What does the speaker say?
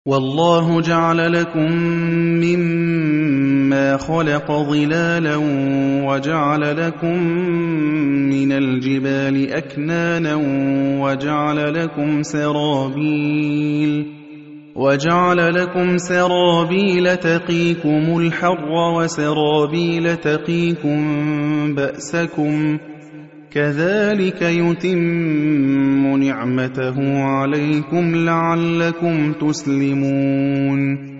وَاللَّهُ جَعَلَ لَكُم مِّمَّا خَلَقَ ظِلَالًا وَجَعَلَ لَكُم مِّنَ الْجِبَالِ أَكْنَانًا وَجَعَلَ لَكُمْ سَرَابِيلَ تَقِيكُمُ الْحَرَّ وَسَرَابِيلَ تَقِيكُم بَأْسَكُمْ ۚ كَذَٰلِكَ يُتِمُّ نِعْمَتَهُ عَلَيْكُمْ لَعَلَّكُمْ تُسْلِمُونَ